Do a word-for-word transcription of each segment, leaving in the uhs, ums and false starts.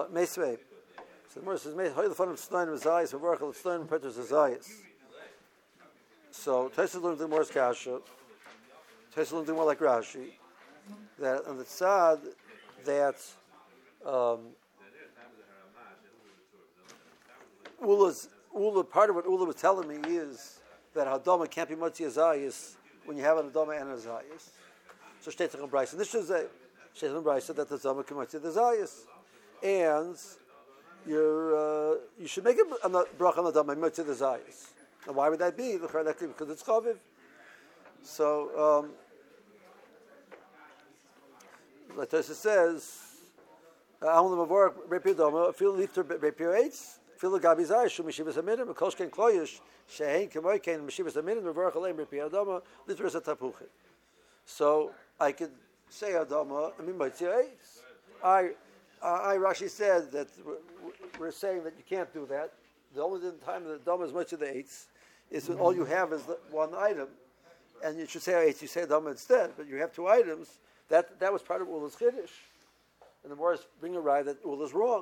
Meisvei. So the Gemara says, "Hoy lefanav tznayin v'zayis v'varachal tznayin v'peter zayis." So Tosfos learns the Gemara's kasha. Tosfos learns the more like Rashi. That on the tzad that um, Ula's Ula part of what Ula was telling me is that Hadama can't be Motzi Azayis when you have an Hadama and an Azayis. So Shteitach and Bryce. And this is a Shteitach and Bryce said that the Hadama can Motzi the Azayis. And you're, uh, you should make a bracha on the Hadama Motzi the Azayis. Now why would that be? Because it's Chaviv. So, um, like Tosfos says, Ahon Lemavor Repi Hadama, Fil Lifter Repi Eitz. Feel Gabi Zayishu Meshivas Aminim, Koshken Kloyish, Shehein Kemoyken, Meshivas Aminim, Revarach Alem Repi Adama, Litras Atapuche. So I could say Adama, I mean Eitz. I, I Rashi said that we're saying that you can't do that. The only time that Adama is much of the Eitz is when all you have is one item, and you should say Eitz, you say Adama instead, but you have two items. That that was part of Ula's Chiddush, and the Morris bring a ride that Ula's wrong.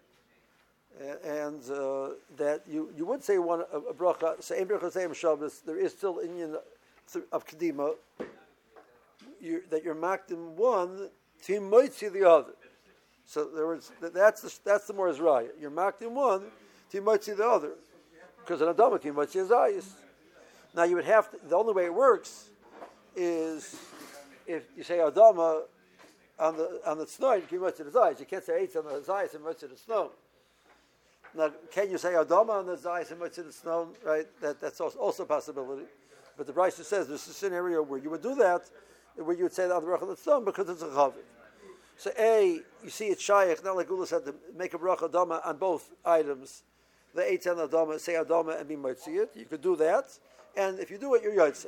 And uh, that you, you would say one a, a bracha, say bracha say Shabbos. There is still Inyan of Kedima you, that you're marked in one to might see the other. So there was that's the, that's the more Israel. You're marked in one to might see the other because an Adama you might see Azayis. Now you would have to. The only way it works is if you say Adama on the on the snow, you might see the Azayis. You can't say eight on the Azayis and might see the snow. Now, can you say Adama on the Zayis and Mitzvah Snow? Right, that that's also, also a possibility. But the Brisa says there's a scenario where you would do that, where you would say that on the Bracha L'Tzom because it's a Chaviv. So, A, you see it's Shaykh, not like Ula said, to make a Bracha Adama on both items. The Eitz and Adama, say Adama and be Mitzvah. You could do that, and if you do it, you're Yotzei.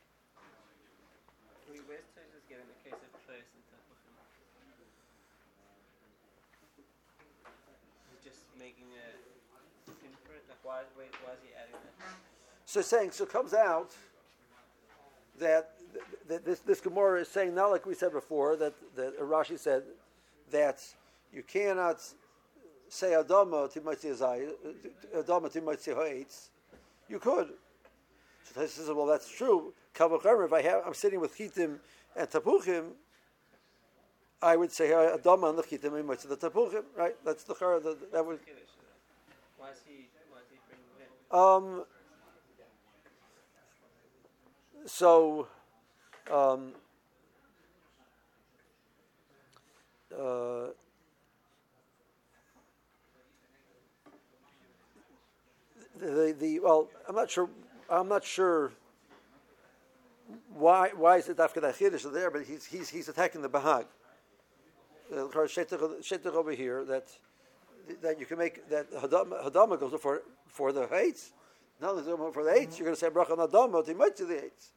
Why, wait, why is he adding that? So saying, so it comes out that, that this, this Gemara is saying, not like we said before, that, that Rashi said that you cannot say Adama to Mitzvah Zayis, Adama to Mitzvah Ha'etz. You could. So he says, well, that's true. If I have, I'm sitting with Chitim and Tapuchim, I would say Adama and the Chitim and Mitzvah Tapuchim, right? That's the Chara, that, that would... Why is he... Um, so, um, uh, the, the, well, I'm not sure, I'm not sure why, why is it after that Chiddush there, but he's, he's, he's attacking the Bahag. The uh, Shetach over here, that, that you can make, that Hadama, Hadama goes for for the Eitz. Not only for the Eitz, you're going to say bracha on Hadama to might to the Eitz.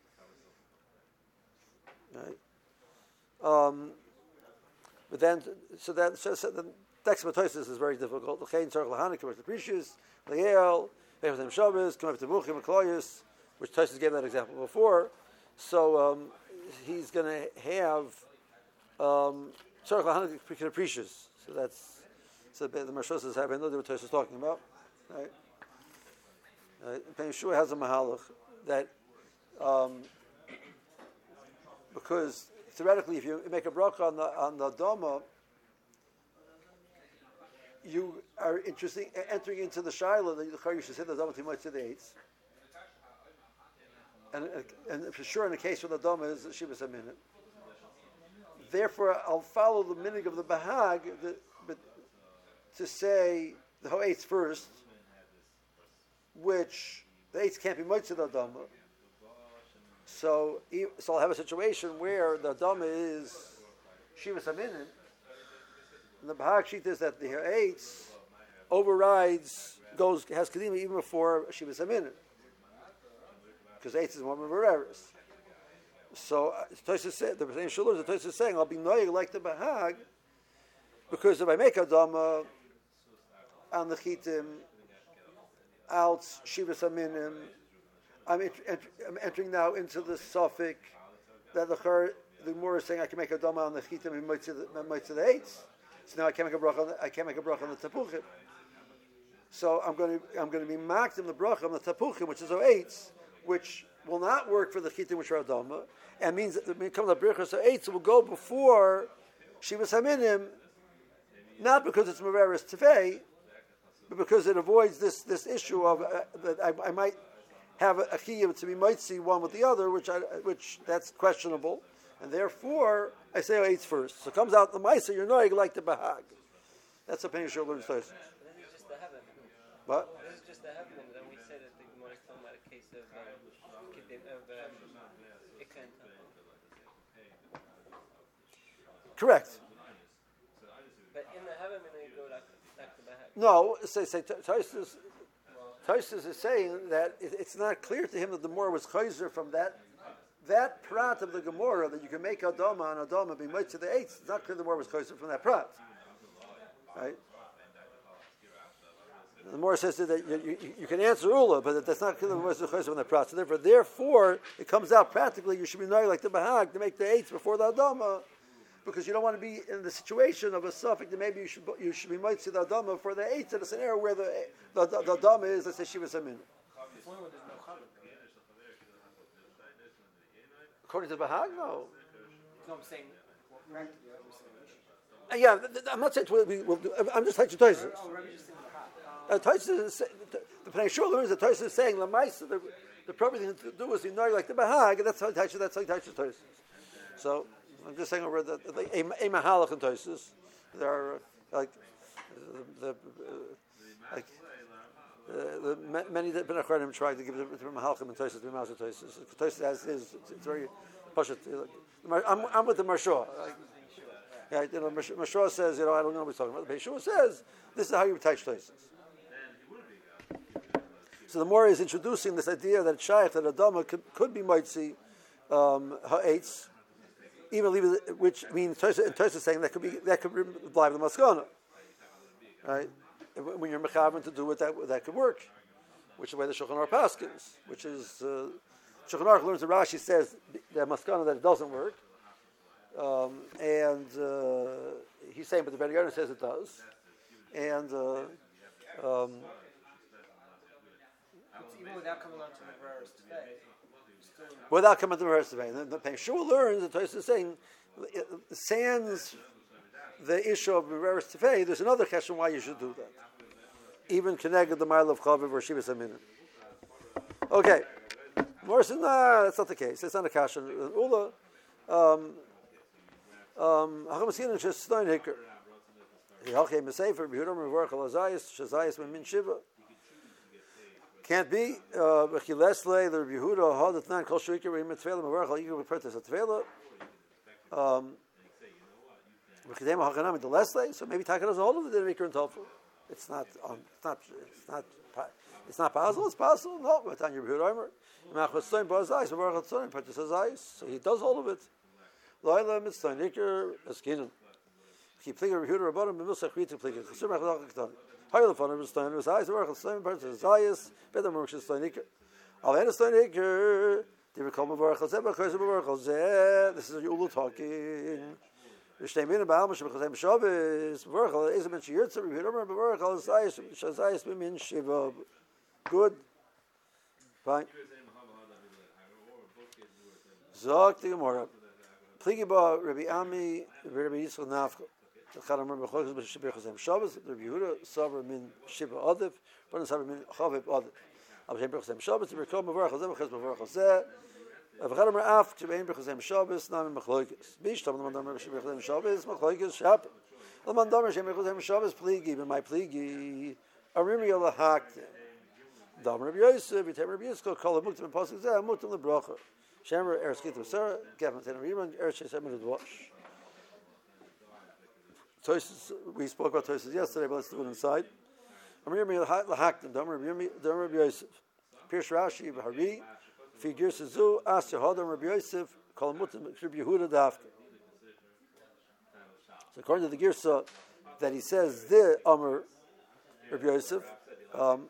Right? Um, but then, so that so, so the text of Tosfos is very difficult. The Chayin Tzarech Lahana come to Precious, Le'el, Be'echatem Shabbos, come to Buchim, Kloyos, which Tosfos gave that example before. So um, he's going to have um, Tzarech Lahana come to Precious. So that's so the Marshos says, I know what Tosfos is talking about. Right? Uh, Yeshua has a mahalach that um, because theoretically, if you make a bracha on the on the Doma, you are interesting entering into the Shiloh that you should say the Doma too much to the eights, and and for sure in the case where the Doma is Shivas Aminim. Therefore, I'll follow the minig of the Bahag, the, but to say the Ho'etz first, which the Eitz can't be much to the Adama. So, so I'll have a situation where the Adama is Shivas Aminim, and the Bahag Sheet is that the Eitz overrides, goes, has Kedima even before Shivas Aminim. Because Eitz is one of the Bereres. So, Tosfos said, the same Shulur, the Tosfos is saying, I'll be noyeg like the Bahag, because if I make Adama on the Chitim, out Shivas Aminim, I'm, ent- ent- I'm entering now into the suffix that the Chur, the Gemara is saying I can make a Dama on the Chitim and Motzei the Eitz. So now I can't make a bracha. On the, I can't make a bracha on the tapuchim. So I'm going to I'm going to be makdim the bracha on the tapuchim, which is oetz, which will not work for the chitim which are adama, and means that when it comes to brichas oetz, it will go before shivas haminim, not because it's mereres tefei, but because it avoids this this issue of uh, that I, I might have a, a chiyuv to be mitzi one with the other, which I, which that's questionable, and therefore I say oetz first. So it comes out the ma'aser you're knowing like the bahag. That's a pain shul learns first. This is just the heaven. What? This is just the heaven, and then we say that the Gemara is talking about a case of um, kidim of um, ikra and tapa. Correct. But in the heaven, when you go like like the bahag. No, say say Tosfos. Tosfos is saying that it, it's not clear to him that the Gemara was chayzer from that that prat of the Gemara that you can make adama and adama be made to the eighth. It's not clear the Gemara was chayzer from that prat, right? The Gemara says that you, you, you can answer Ula, but that's not clear the Gemara was chayzer from that prat. So therefore, therefore, it comes out practically you should be knowing like the bahag to make the eighth before the adama, because you don't want to be in the situation of a suffix that maybe you should you should be might see the adama for the eighth in a scenario where the the, the, the adama is, let's say shivas hamin. According to the bahag, no. No, I'm saying. Right. Uh, yeah, th- th- I'm not saying we'll, we will do. I'm just like Tosfos. Oh, Rabbi just saying Uh, Tosfos is say- the, the Pnei Shul learns that Tosfos is saying Lamaisa. The, the proper thing to do is to know like the bahag, and that's how Tosfos. That's how Tosfos Tosfos. So I'm just saying over the the a mahalach and Tosfos. There are uh, like the, the uh, like uh, the ma- many that Ben Acharonim tried to give the mahalachim and Tosfos to be Master Tosfos. Tosfos has his. It's, it's very pashut. I'm I'm with the Marsha. Like, yeah, you know, Marsha says, you know, I don't know what he's talking about. The Beishua says this is how you attach Tosfos. So the Mora is introducing this idea that Shaykh, that Adama could, could be Moitzi um, Ha'etz, even leave it, which means Tosfos is saying that could be that could apply to the Maskana, right? When you're mechavan to do it, that that could work, which is the way the Shulchan Aruch paskins, which is uh, Shulchan Aruch learns that Rashi says that Maskana that it doesn't work, um, and uh, he's saying, but the Ben Yehuda says it does, and. Uh, um, even without coming on to the verse today, still without coming to the verse today. The Pnei Shul learns, the Tosfos is saying, sans the issue of Mereres Tefei, there's another question why you should do that. Even connected the mile of Chaviv or Shivas Aminim. Okay. Morris says, nah, that's not the case. It's not a question. Ula, um, um, Hachamasin is just Stein Hicker. Halchem Mesefer, Behuram Revorach Alazayas, Shazayas Memin Shiva. Can't be. Bechilesle the Yehuda Hadat Nan Kol Shriker Reim Tvela Mavarchal Yigur Pertes Tvela. Um, Bechidem Hachanam the Lesle. So maybe Taka doesn't hold of the Maker and Tofu. It's not. Um, it's not. It's not. It's not possible. It's possible. No, but on your Yehuda Omer. Machvastoin Bazayis Mavarchal Tzoin Pertes Azayis. So he does hold of it. Loila Mitzvah Niker Eskinan. Keep playing Yehuda Rabbanim B'Milsach Ritu playing. Chesur Machvach Ketani. Hayel fun of Stein was eyes work Stein parts of Zayas, better Merch Steinik. All in Steinik, they will come over Chazeba Chazeba. This is Ulu talking. The Steinmin about Mashim Shabbos, Verchel is a mention here to remember Verchel Zayas, Shazayas Mimin Shiva. Good. Fine. Zog the Gemara. Pligiba Rabbi Ami, Rabbi Yisrael Nafka. The Chadam Rabbi Chochos b'Shibir Chazem Shabbos. The Rabbi Yehuda Savar min Shiva Adif. But Savar min Chaviv Adif. Av Shem B'Chazem Shabbos. The Rabbi Mavar Chazem Chaz Mavar Chazeh. Av Chadam Ra'af Shem B'Chazem Shabbos. Nam Machloikis. Bish Tam Laman Damer Shem B'Chazem Shabbos. Machloikis Shap. Laman Damer Shem B'Chazem Shabbos. Pligi. But my Pligi. Arimi Yola Hakte. Damer Rabbi Yosef. Vitem Rabbi Yisrael. Kol Muktim and Pasuk Zeh. Muktim LeBracha. Shemer Erskit Sarah. Gavin Tenem Riman. Ershe Semen Edwash. Tosfos, we spoke about Tosfos yesterday, but let's do it inside. Amir Lahaktim, Damar Rabbi Yosef, Pirsh Rashi, Bahari, Figure Suzu, Asya Hadam Rabbi Yosef, Kalamutim, Rabbi Yehuda Dafka. So according to the Girsa that he says the Amr Rabbi Yosef, um,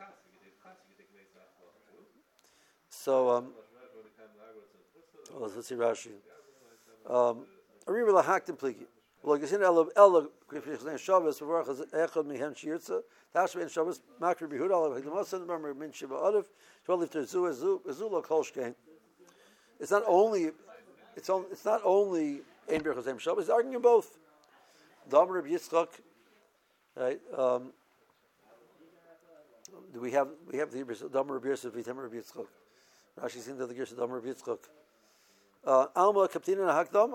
so um, well, let's see Rashi. Um, Amir Lahaktim Pligi. Well, you see, Ella, Ella, if you say Shabbos, Baruch is Echad Mihem Shirtza, Tashba and Shabbos, Makri Bihud, Allah, Hidamasan, remember, Min Shiva Arif, twelve if there's Zu, Zu, Zula Kolshkein. It's not only, it's on, it's not only Ein Baruch Hashem Shabbos, he's arguing both. Dam Reb Yitzchak, right? Um, we have we have the Hebrews Dam Reb Yosef, Vitam Reb Yitzchak. Rashi's into the Gersh Dam Reb Yitzchak. Uh, Alma Kaptina Hakdama.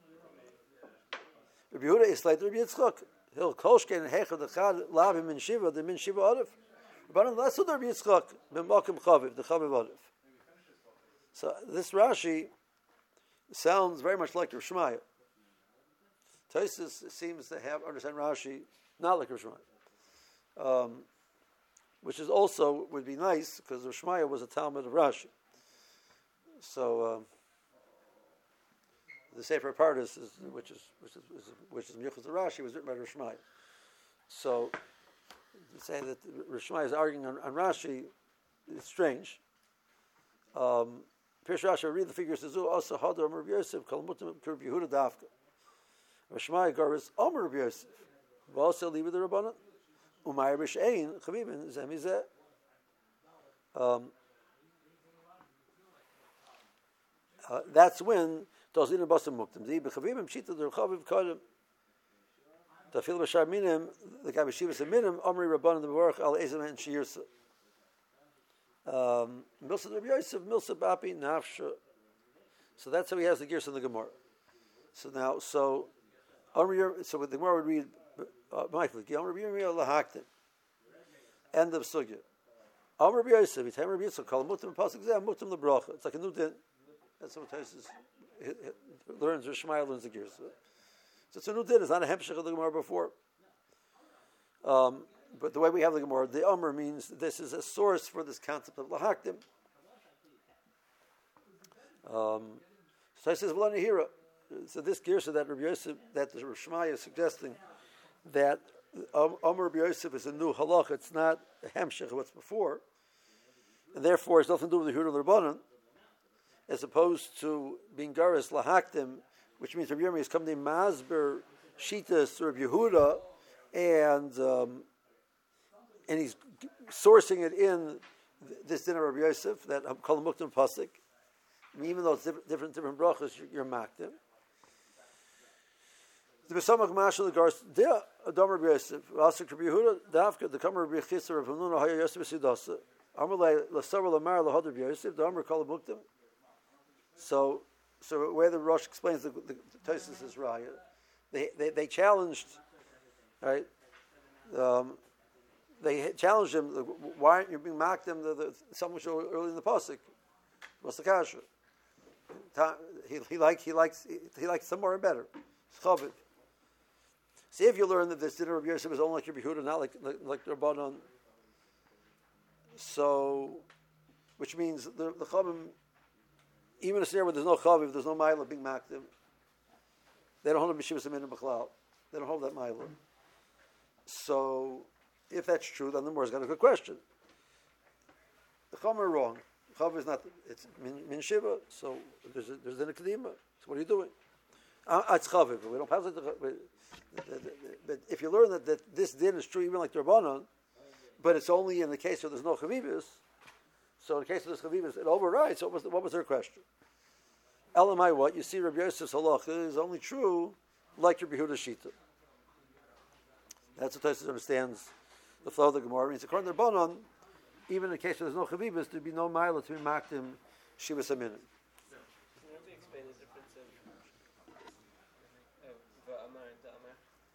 Rabbi Yehuda is like Rabbi Yitzchak. He'll kolshkein and hechad echad lavim min shiva the min shiva arif. Rabbanan that's what Rabbi Yitzchak b'makim chaviv the chaviv arif. So this Rashi sounds very much like Rav Shmaya. Tosfos seems to have understand Rashi not like Rav Shmaya, um, which is also would be nice because Rav Shmaya was a Talmud of Rashi. So. Um, The Sefer Pardes, is, which is which is which is Miyuchas Rashi, was written by Rosh Maya. So, to say that Rosh Maya is arguing on, on Rashi is strange. Um, Pirush Rashi, read the figures. Says, "Also Hadar Amar Rabbi Yosef Kol Mutam Kirb Yehuda Dafka." Rosh Maya Garis Amar Rabbi Yosef. V'also Liba the Rabbanan Umay Rishain Chavivin Zemizeh. Um, uh, that's when. Tozin basam muktam. Zi bechavim pshita derchaviv kadem. Tafil b'shar minim the guy b'shivas minim Amri Rabbanan the Baruch al ezem and shirsa. Um, Milsa Rabbi Yosef Milsa Bapi Nafsha. So that's how he has the gears in the Gemara. So now, so Amri. So the Gemara would read Michael. Amri Rabbi Lahaktim. End of sugya. Amri Rabbi Yosef. It's Amri Rabbi Yosef. Call mutam pasuk zeh mutam lebracha. It's like a new din. That's what it is. He learns Rosh Hashanah, learns the gears. So it's a new din. It's not a hemshech of the Gemara before. Um, but the way we have the Gemara, the Amr means this is a source for this concept of lahaktim. Um, so I says V'lanihira. So this gear, so that Rabbi Yosef, that the Rosh Hashanah is suggesting that um, Amr Rabbi Yosef is a new halach. It's not a hemshech of what's before, and therefore it's nothing to do with the Yehuda L'Rabbanan. As opposed to being garis lahaktim, which means Rabbi Yirmiyah is coming to Masber Shitas Rabbi Yehuda, and um, and he's sourcing it in this din of Rabbi Yosef that I'm calling Muktam Pasik. I mean, even though it's different, different, different brachas, you're, you're maktim. The Besamach Mashal the Garis Dea Adam Rabbi Yosef Asik Rabbi Yehuda Davka the Kamer Rabbi Chisar of Hanuna Haya Yosef Sidasa Amalei Lasavar Lamar Lahad Rabbi Yosef the Amr Kol Muktam. So, so where the Rosh explains the, the, the Tosfos is right, they, they they challenged, right? Um, they challenged him. Why aren't you being mocked him? The, the someone showed early in the pasuk. What's the kasha? He he like he likes he, he likes somewhere better. Chaviv. See if you learn that this dinner of Yosef is only like Rabbi Yehuda, not like like, like the Rabbanon. So, which means the the Chavim. Even a scenario where there's no chaviv, there's no mila being makdim. They don't hold a b'shivas aminim b'chlal. They don't hold that mila. So, if that's true, then the Mor's got a good question. The chum are wrong. Chaviv is not. It's min, min shiva. So there's a, there's an akadima. So what are you doing? Uh, it's chaviv. But we don't pass it. To, but, but if you learn that, that this din is true, even like the Rabbanon, but it's only in the case where there's no chavivis. So in the case of this chavivis, it overrides. So what was, what was her question? Elamai, what? You see Rabbi Yosef's halacha is only true like Rabbi Yehuda's shita. That's what Tosfos understands the flow of the Gemara. It means according to the Rabbanon, even in the case where there's no chavivis, there'd be no mila to be makdim shivas aminim. Can you explain the difference of V'amar and Da'amar?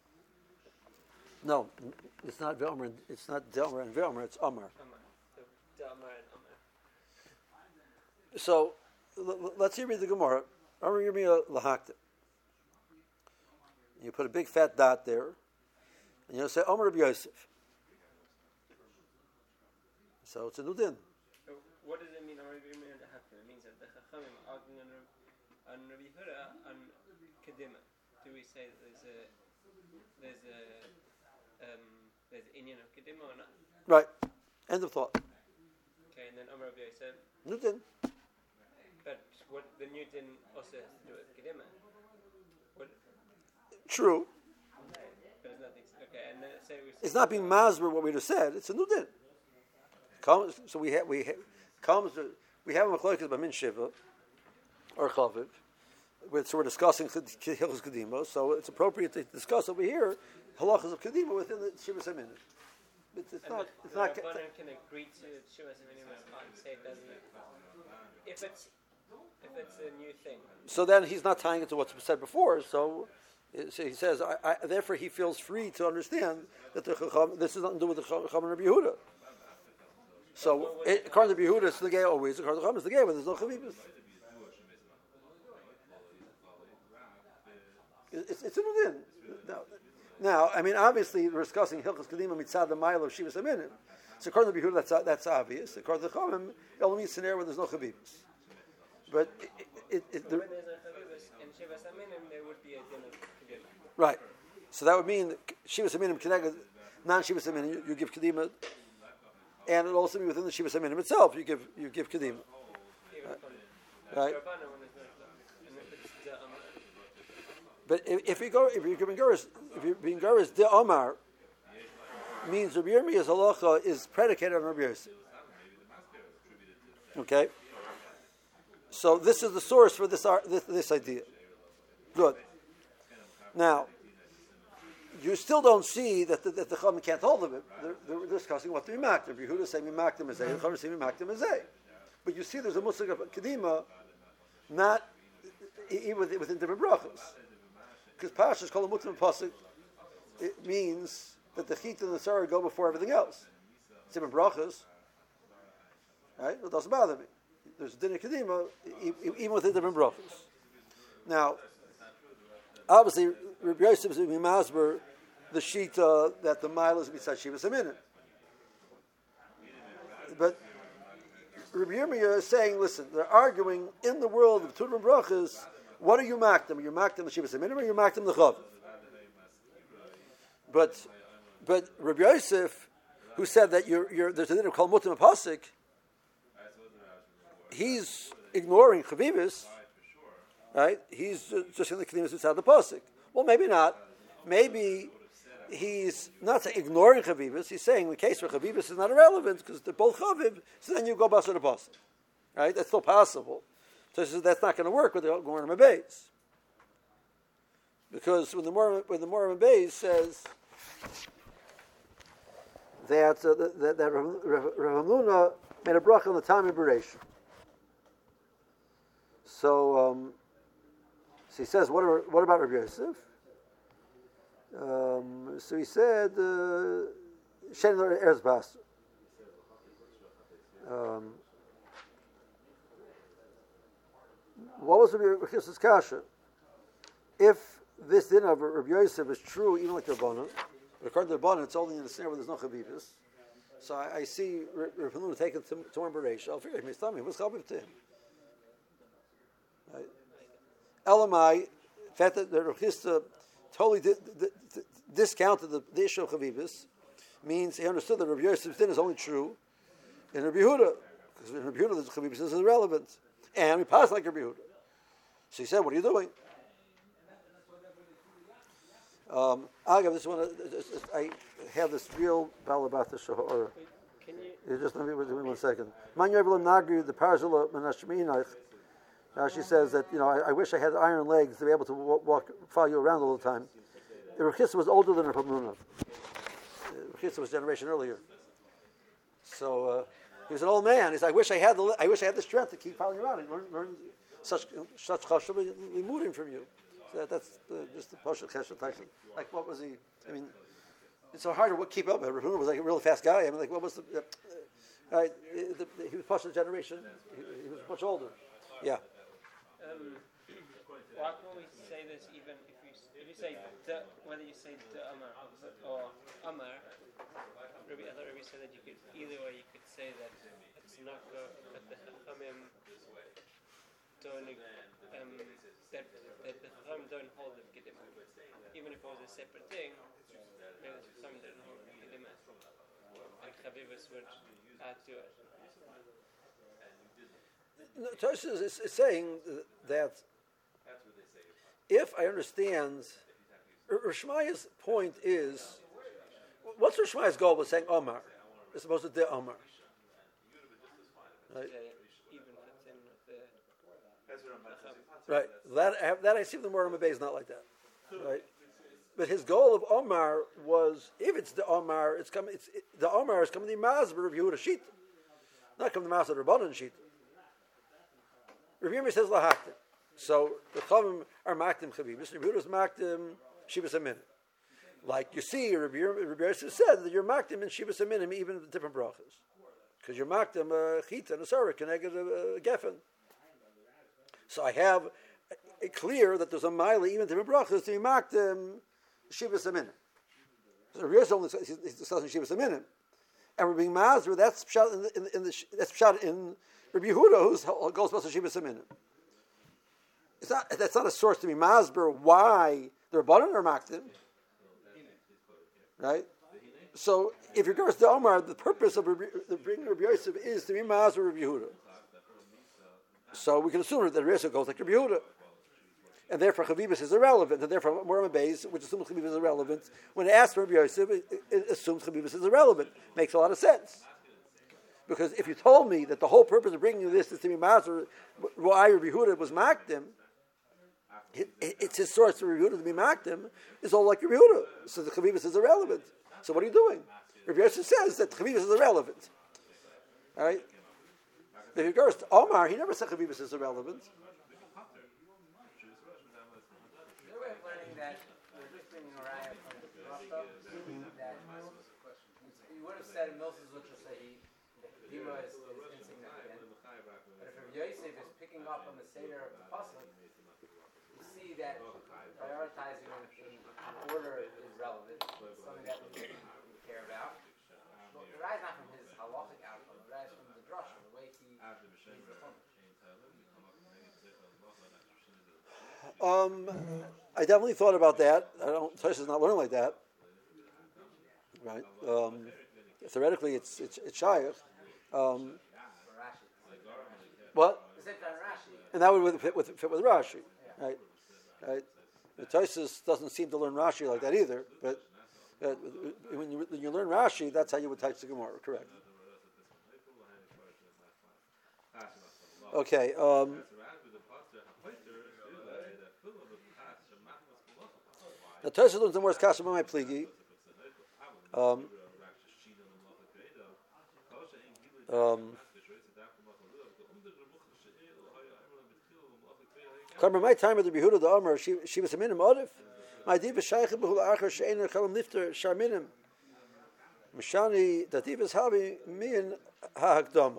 No, it's not Ve'amar. It's not Da'amar and Ve'amar. It's Amar. Amar. So Da'amar and Amar. So l- let's see read the Gemara. Amar Yirmiyah lahaktim. You put a big fat dot there, and you'll say Amar Rabbi Yosef. So it's a new din. So what does it mean? Amar Yirmiyah lahaktim. It means that the Chachamim are arguing on on Rabbi Yehuda and Kedima. Do we say that there's a there's a um, there's inyan of Kedima or not? Right. End of thought. Okay, and then Amar Rabbi Yosef. New din. But what the new din also has to do with Kedima. What? true. But it's nothing. Okay, and then say we. It's not being masber what we just said. It's a new din. Comes, so we have we ha, comes we have a machlokes by min shiva or chaviv. So we're discussing hilchos kedima. So it's appropriate to discuss over here halachas of kedima within the shiva semin. It's, it's not. The, It's the not. Rabbanan can agree to shiva semin and say it doesn't. If it's if it's a new thing. So then he's not tying it to what's said before. So, so he says, I, I, therefore he feels free to understand that the chacham, this has nothing to do with the chacham and Rabbi Yehuda. So it, according to Rabbi Yehuda, it's the gay always. According to the chacham, it's the gay when there's no chavibus. It's, it's in within. Now, now, I mean, obviously, we're discussing Hilchas Kedima Mitzad the Mile of Shiva Saminim. So according to Rabbi Yehuda, that's, that's obvious. According to the Chachamim, it only means scenario where there's no chavibus. But it, it, it, So the, when there's a chavibus in shiva saminim, there would be a din of kedima. right. So that would mean that Shiva Saminim Keneged, non-Shiva Saminim, you, you give Kedima, and it also means within the Shiva Saminim itself, you give you give Kedima. Even from Right. Rabbanan when there's no and if it's the amar. But if, if you go, if you're giving Guris, if you're being Guris, De Omar means Rabbi Yirmiyah's halacha is predicated on Rabbi Yosef. Okay? So this is the source for this ar- this, this idea. Good. Now, you still don't see that the, that the Chachamim can't hold of it. They're, they're discussing what to be maked. Rabbi Yehuda is saying we maked them as a, the Chachamim saying we maked them as a. But you see, there's a musik of kedima, not even within, within different brachas. Because Pashas called a mutim pasuk, it means that the chit and the sarah go before everything else. It's different brachas, right? It doesn't bother me. There's a din of kedima even within different brachas. Now, obviously, Rabbi Yosef is in Masber, the shita that the mile is beside Shiva Saminim. But Rabbi Yirmiyah is saying, listen, they're arguing in the world of Turim Brachas, what are you makdim? Are you makdim the Shiva Saminim or are you makdim the Chav? But but Rabbi Yosef, who said that you're, you're, there's a din of Kol Mutim Apasik, he's ignoring Chavivis, right? He's just in the Kedimus inside the Pasik. Well, maybe not. Maybe he's not ignoring Chavivis. He's saying the case where Chavivis is not irrelevant because they're both Chaviv, so then you go Basar the Pasik. Right? That's still possible. So he says that's not going to work with the Gorim Abayz. Because when the Morim when the Morim Abayz says that uh, that, that Rav Hamnuna made a bracha on the time of Bereishim. So, um, so he says, what, are, what about Rabbi Yosef? Um, so he said, Shen Eretz Basar. Um, what was Rabbi Yosef's kasha? If this din of Rabbi Yosef is true, even like the Rabbanan, but according to the Rabbanan, it's only in the snare where there's no Chavivus. So I, I see Rav Hamnuna taking to to one Bereish. I'll figure he's telling me what's Chaviv to him. Right? Elamai, the fact that the Rav Chisda totally di- di- di- discounted the, the issue of Chavivus means he understood that Rabbi Yosef's din is only true in Rabbi Yehuda, because in Rabbi Yehuda the Chavivus is irrelevant, and we pass like Rabbi Yehuda. So he said, "What are you doing?" Um, I have this one. I have this real balabata shahor. Can you? You just let me wait one second. Man Yovelim Nagri, the Parashala Menashminach. Now she says that, you know, I, I wish I had iron legs to be able to walk, walk follow you around all the time. Rav Chisda was older than Rav Hamnuna. Rav Chisda was a generation earlier. So uh, he was an old man. He said, I wish I had the I wish I had the strength to keep following you around and learn, learn such such chashuv limudim from you. So that, that's uh, just the Pashat Chesed Tyson. Like, what was he? I mean, it's so hard to keep up. Rav Hamnuna was like a really fast guy. I mean, like, what was the? Uh, uh, the, the he was Pashat generation. He, he was much older. Yeah. Um, why can't we say this even if you if you say the, whether you say the Amar or Amar? Rabbi, I thought Rabbi said that you could either way you could say that it's not go, that the Chachamim don't um, that that the Chachamim don't hold the Kedima. Even if it was a separate thing, maybe the Chachamim don't hold the Kedima, and Chavivus would add to it. No, Tosfos is, is saying that if I understand Rishmaya's point is, what's Rishmaya's goal with saying Omar? It's supposed to de Omar. Right? Even fits in with the. Right. That that I see the Moram Bay is not like that. Right. But his goal of Omar was, if it's the Omar, it's coming. It's it, the Omar is coming the Masber of Yehuda Shita, not coming the Masber of Rabbanan Shita. Rabbi Yirmiyah says lahaktim. So the Chavim are maktim chavibus. Rabbi Yehuda is maktim shivas aminim. Like you see, Rabbi Yirmiyah said that you're maktim in shivas aminim even in the different brachas, because you're maktim a chita and a sarah connected a geffen. So I have it clear that there's a mile even to the brachas to be maktim shivas aminim. So Rabbi Yirmiyah only he's discussing shivas aminim, and we're being mazur. That's shot in the, in, the, in the that's shot in Rabbi Yehuda, who goes about shivas aminim. It's not, that's not a source to be masber why the Rabbanan are maktim, right? So if you're going to Omar, the purpose of Rabbi, the bringing Rabbi Yosef is to be masber Rabbi Yehuda. So we can assume that Rabbi Yosef goes like Rabbi Yehuda, and therefore Chavibus is irrelevant, and therefore Moram Beis, which assumes Chavibus is irrelevant, when it asks for Rabbi Yosef, it, it assumes Chavibus is irrelevant. Makes a lot of sense. Because if you told me that the whole purpose of bringing this is to be masber why Rabbi Yehuda was maktim, It, it, it's his source for Rabbi Yehuda to be maktim is all like Rabbi Yehuda. So the Chavivus is irrelevant. So what are you doing? Rabbi Yosef says that Chavivus is irrelevant. All right? If he goes to Omar, he never said Chavivus is irrelevant. Is there a way of learning that we're just bringing a raya from the Rafa? That you would have said in Milton's Lutra Sahi that Dima is, is insignificant. But if Rabbi Yosef is picking up on the Seder of the Pasuk, that prioritizing in order is relevant, something that we care about. But the rise not from his halachic outcome, the rise from the drasha, the way he reads the Um, I definitely thought about that. I don't. Tosh is not learning like that, right? Um, theoretically, it's it's it's shaykh. Um, what? And that would fit with fit with Rashi, right? Right. The Tosfos doesn't seem to learn Rashi like that either, but uh, when, you, when you learn Rashi, that's how you would touch the Gemara, correct? Okay. Um, the Tosfos learns the more kasha b'may pligi. Um, um, Come my time with the Yehuda the Omer, she she was a minim odif. My diva shaykh behul achar she'ein chalam lifter sharminim. Mishani that diva is habi min ha'akdama.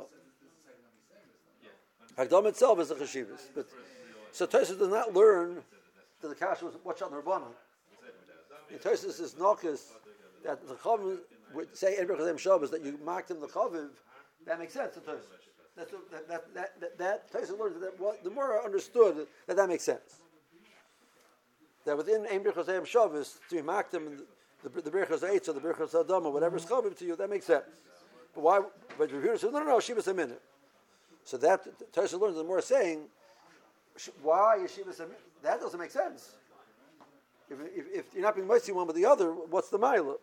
Hakdama itself is a cheshivas, but so Tosfos does not learn that the kasha was watch on the Rabbanan. In Tosfos is nokis that the chaviv would say Eber Chazem Shabbos that you marked him the chaviv. That makes sense to Tosfos. That's a, that that that that, that Tosfos learns that what the more understood that that makes sense. That within Ein Birchos Hayom Shabbos to mark them the the Birchos Eitz or the Birchos Adam or whatever is chaviv to you, that makes sense. But why? But Rabbi says no, no, no. Shivas a minute. So that Tosfos learns the more saying why is Shivas a minute? That doesn't make sense. If, if, if you're not being mighty one with the other, what's the milah?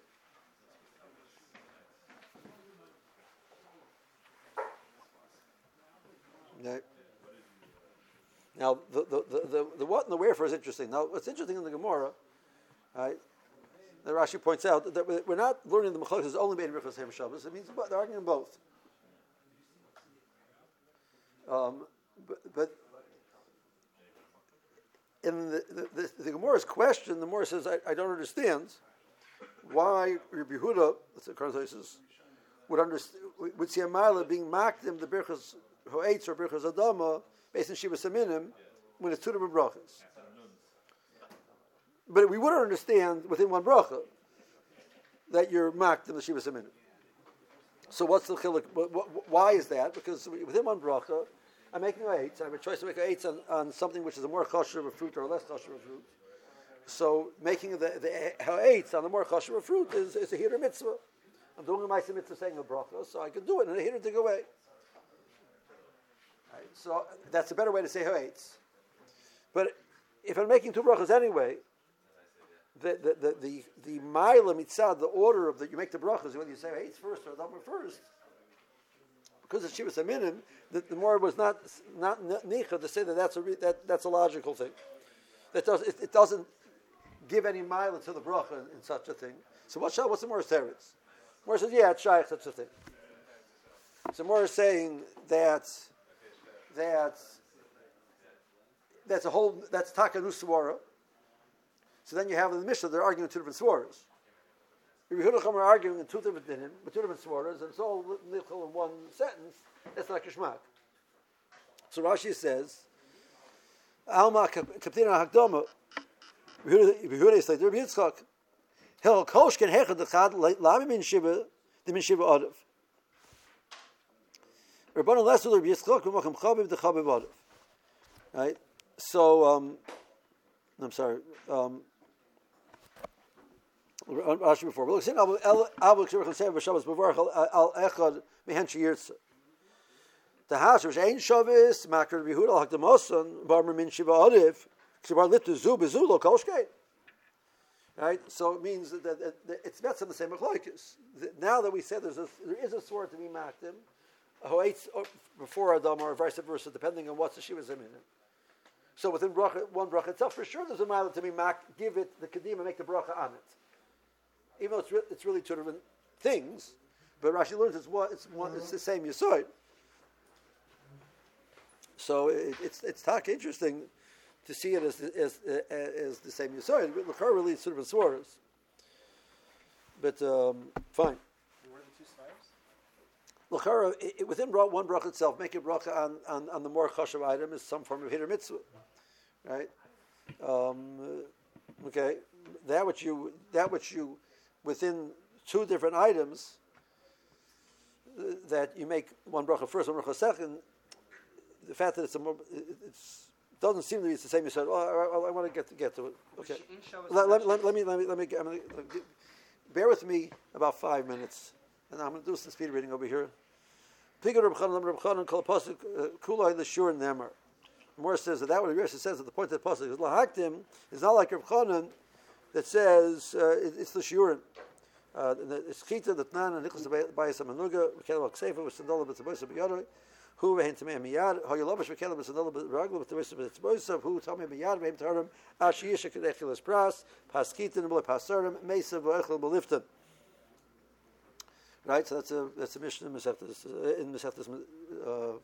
Okay. Now, the, the, the, the, the what and the wherefore is interesting. Now, what's interesting in the Gemara, right, the Rashi points out that we're not learning the Machlokes is only made in Birchos Hayom Shabbos. It means they're arguing both. Um, but, but in the, the, the, the Gemara's question, the Gemara says, I, I don't understand why Rabbi Yehuda, that's the Karnatoses, would understand, would see a mila being mocked in the Birchos Ho'etz or Birchos Adama based on Shiva Saminim when it's two different brachas. But we wouldn't understand within one bracha that you're mocked in the Shiva Saminim. So what's the chiluk? Why is that? Because within one bracha, I'm making a eitz. I have a choice to make a eitz on, on something which is a more kosher of a fruit or a less kosher of a fruit. So making the the eitz on the more kosher of fruit is, is a hitter mitzvah. I'm doing a ma'aseh mitzvah saying a bracha, so I can do it and a hitter to go away. Right, so that's a better way to say ha'etz. But if I'm making two brachas anyway, the the the the, the Maila Mitzad, the order of that you make the brachas, whether you say Eitz first or Adama first, because of Shivas Aminim, the, the more was not not nicha to say that that's a re, that that's a logical thing. That does it, it doesn't give any Maila to the bracha in, in such a thing. So what shall what's the Morris teretz? Morris says, yeah, it's shaykh such a thing. So Morris is saying that that that's a whole that's Takanu Swara. So then you have in the Mishnah, they're arguing two different swaras. Rabbi Yehuda are arguing in two different dinim, with two different swaras, and it's all nichol in one sentence. That's not kishmak. So Rashi says, Alma kaptina hakdama. Rabbi Yehuda is like Rabbi Yitzchak. Hel kosh ken hechad dechad lami min shiva the min shiva adav. Rabbanan less with Rabbi Yitzchak v'machem chabib dechabib adav. Right. So um, I'm sorry. Um, Rashi before. But look, saying Abu Abu Kshirach said B'Shabbos B'Varach Al Echad Mehen Shiyirtza. The house was Ein Shabbos Makar Yehuda Al Hakdamoson Bar Min Shiva Adiv K'Bar Litu Zu Bezu Lo Kolshkei. Right, so it means that, that, that, that it's better than the same machlokes. Now that we said there's a, there is a sword to be makdim, who eats before Adam or vice versa, depending on what the Shiva Zemin. So within bracha, one bracha itself, for sure there's a mile to be mak, give it the kedima, make the bracha on it. Even though it's, re- it's really two different things, but Rashi learns it's one, it's one, it's the same yisoid. So it, it's it's tak interesting to see it as as as the same yisoid. L'char really sort of swaras, but um, fine. What are the two sides? L'chara, within one bracha itself, make a bracha on, on, on the more chashav item is some form of hider mitzvah, right? Um, okay, that which you that which you within two different items uh, that you make one bracha first, one bracha second. The fact that it's a more, it's doesn't seem to be it's the same. You said, oh, I, I, I want to get to get to it. Okay, let, let, let, let me let me let me. Get, I'm gonna, bear with me about five minutes, and I'm going to do some speed reading over here. Morris says that that what Rashi says at the point that the pasuk is lahaktim is not like Reb Chanan that says uh, it, it's the shiurim. Uh, it's chita that nan and nichlas bayis amanuga v'kelam al-kseifa v'sandala b'tzaboisa b'yadoi who vehin tamei miyad how yolovish v'kelam b'sandala b'ragla b'tzaboisa b'tzaboisa who tamei miyad vehin tarim ashiyisha kedechilas pras paskitin b'le pasarim meisa v'echel b'liftan. Right, so that's a that's a mission in Mesechtes in Mesechtes uh,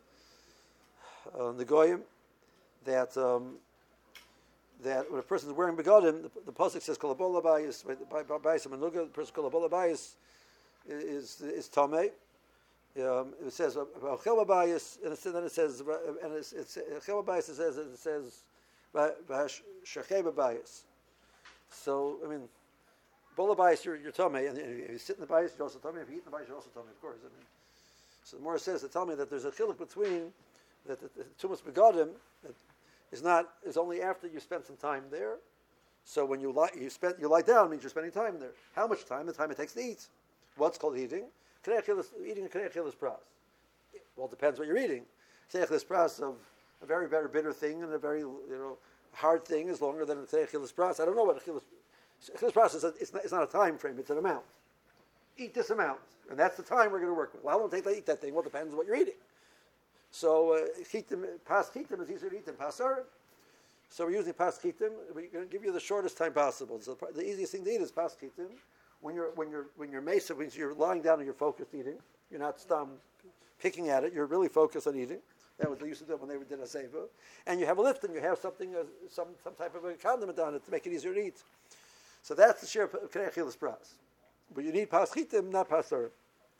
uh, the Goyim that um, that when a person is wearing begadim, the, the pasuk says kolabola bayis by bayis manuga. The person kolabola bayis is is tamei. Um, it says about chelba bayis, and then it says and it's it's chelba bayis. It says it says shacheba bayis. So I mean. Bola bayis, you're, you're tummy, and if you sit in the bayis, you're also tummy. If you eat in the bayis, you're also tummy, of course. I mean, so the Morah says to tell me that there's a chiluk between that the, the tumas begadim that is not is only after you spend some time there. So when you lie, you spend you lie down means you're spending time there. How much time? The time it takes to eat. What's called eating? Eating a kanechilas pras. Well, it depends what you're eating. Kanechilas pras of a very very bitter thing and a very you know hard thing is longer than a kanechilas pras. I don't know what a kanechilas. This process is not, it's not a time frame; it's an amount. Eat this amount, and that's the time we're going to work with. Well, how long take to eat that thing? Well, it depends on what you're eating. So, chitim, pas chitim is easier to eat than pasar. So we're using pas chitim. We're going to give you the shortest time possible. So the easiest thing to eat is pas chitim. When you're when you're when you're mesa, means you're lying down and you're focused eating. You're not stum picking at it. You're really focused on eating. That was they used to do when they did a seva. And you have a lift, and you have something, uh, some some type of a condiment on it to make it easier to eat. So that's the share of Kerechilas Pras. But you need Pas Chitim, not Pas Sarim.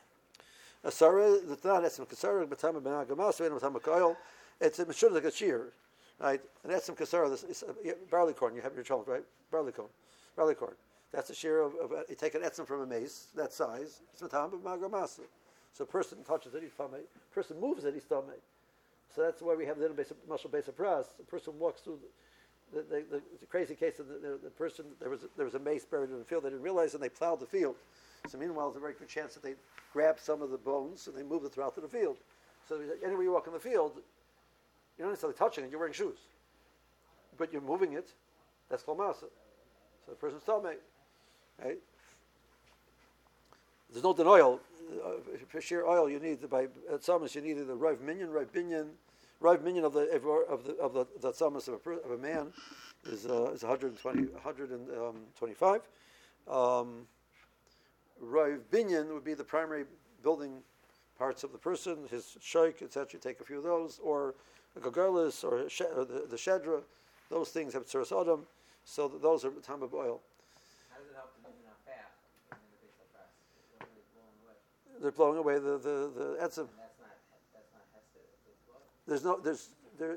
Asara, the Tanah, that's some Kasara, Batama Ben Agamas, Batama Koil. It's a Meshur like a shear, right? And that's some Kasara, this is uh, barley corn, you have your child, right? Barley corn. Barley corn. That's a shear of, of uh, you take an etzim from a mace, that size, it's Batama Ben Agamas. So a person touches it, he's Tamei. A person moves it, he's Tamei. So that's why we have the little base of, muscle base of Pras. A person walks through. The, The, the, the, the crazy case of the, the, the person, there was a, there was a mace buried in the field. They didn't realize, and they plowed the field. So meanwhile, there's a very good chance that they grab some of the bones and they move it throughout to the field. So anywhere you walk in the field, you're not necessarily touching it. You're wearing shoes, but you're moving it. That's called masa. So So the person's tummy, right? There's no oil. Uh, for sheer oil, you need by at Tzamas you need either Rav Minyan, Rav Binyan, Rav Minyan of the of the of the the Tzamas of a, of a man is uh, is one hundred twenty, one twenty-five. Um, Rav Binyan would be the primary building parts of the person, his shaykh, et cetera. Take a few of those, or a gagarlis, or, a she, or the, the shedra. Those things have tzuras adam, so that those are the time of oil. How does it help to move in a path in the base of press? It's really blowing away. They're blowing away the the the etzim. And that's not that's not hesed. It's what? There's no there's there.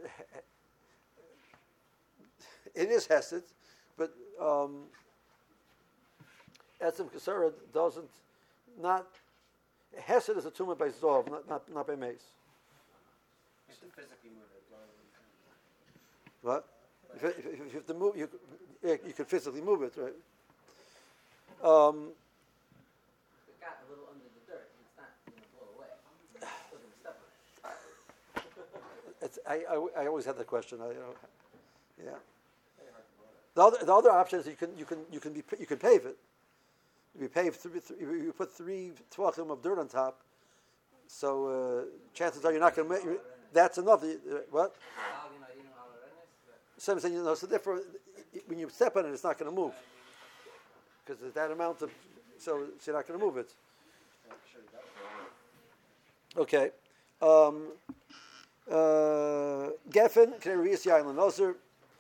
It is hesed, but um, etzim kasara doesn't not hesed is a tumor by zov, not not not by mace. You have to physically move it. blowing away. What? If, if, if you have to move, you yeah, you can physically move it, right? Um, It got a little under the dirt. It's not going to blow away. It's still going to step on it. it's, I, I I always had that question. I, you know, yeah. The other the other option is you can you can you can be you can pave it. If you pave three, three you put three tvachim of dirt on top, so uh, chances are you're not going to make. That's enough. Uh, what? So I'm saying, you know, so therefore, when you step on it, it's not going to move because there's that amount of, so, so you're not going to move it. Okay. Um, uh, Geffen, Knerius Yain Ozer.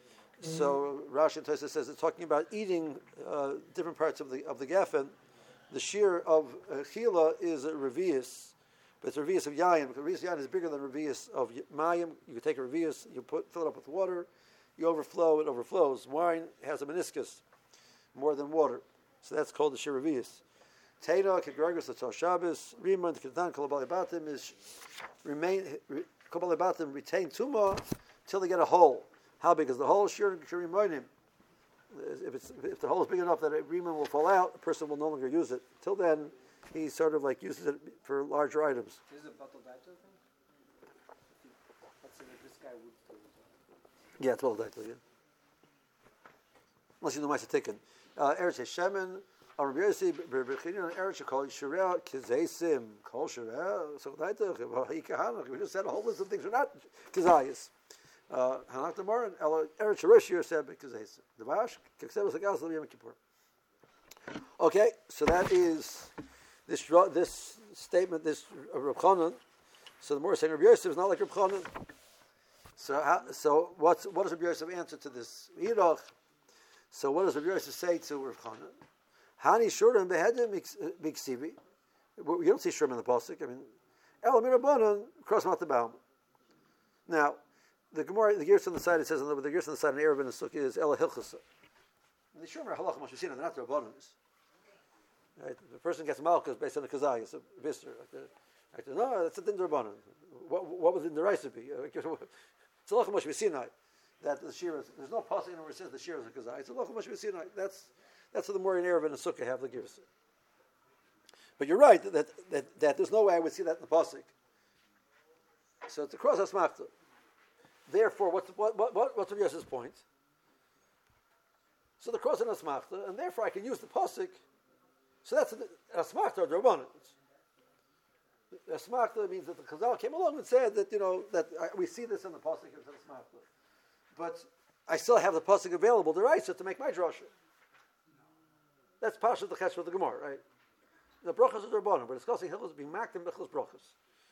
So Rashi and Tosfos says it's talking about eating uh, different parts of the of the geffen. The shear of uh, chila is a revius, but it's a revius of yayin because revius yayin is bigger than revius of mayim. You can take a revius, you put fill it up with water, you overflow, it overflows. Wine has a meniscus more than water, so that's called the shear revius. Teda kegregos l'tzal Shabbos Rima ketan kol balibatim is remain kol balibatim retain tuma till they get a hole. How big is the hole? Sure, him. If it's if the hole is big enough that a reman will fall out, a person will no longer use it. Till then, he sort of like uses it for larger items. This is a bottle daito thing? Let's say that this guy would still use it. Yeah, it's well daito, yeah. Unless you know my tikkun. Eretz Hashemen, Rabbi Yossi, B'Bechinin, Eretz Shekol Yishurea, Kizaysim, Kol Shurea, so daito, Hikahanach. We just said a whole list of things are not kizayis. Hanak the Moran, Eretz Sherish said because the Vash, Kiksevas Agas Yom Kippur. Okay, so that is this this statement, this Reb Chanan. So the more saying Rabbi Yosef is not like Reb Chanan. So how, so what's what does Rabbi Yosef answer to this Yidach? So what does Rabbi Yosef say to Reb Chanan? Hani Shurim behedim miksivi. You don't see Shurim in the pasuk. I mean, Elam Rabbanan cross out the baum. Now. The Gemara, the gears on the side, it says, the gears on the side in Erev and the Sukkah is Ela Hilchasa. The Shomer Halach Moshe, they're not Rabbanos. Right? The person gets Malchus based on the Kazayas, a Bister. Like the, no, that's a Din Rabbanon. What, what was in the recipe? It's a Halach Moshe Sinai. That the Shira, there's no passage in where it says the Shira is a Kazay. It's a Halach Moshe Sinai. That's that's what the more in Erev and the Sukkah have the gears. But you're right that, that that there's no way I would see that in the pasuk. So it's a cross asmachta. Therefore, what's what what what what's Rabbi Yosef's point? So the cross is an asmachta, and therefore I can use the pasuk. So that's an asmachta or drabanan. Asmachta means that the Chazal came along and said that you know that I, we see this in the pasuk as an asmachta, but I still have the pasuk available, the Raisa, to make my drasha. That's Pasha the Chesh of the Gemara, right? The brachas are drabanan. We're discussing hilchos being maked and bechos brachas.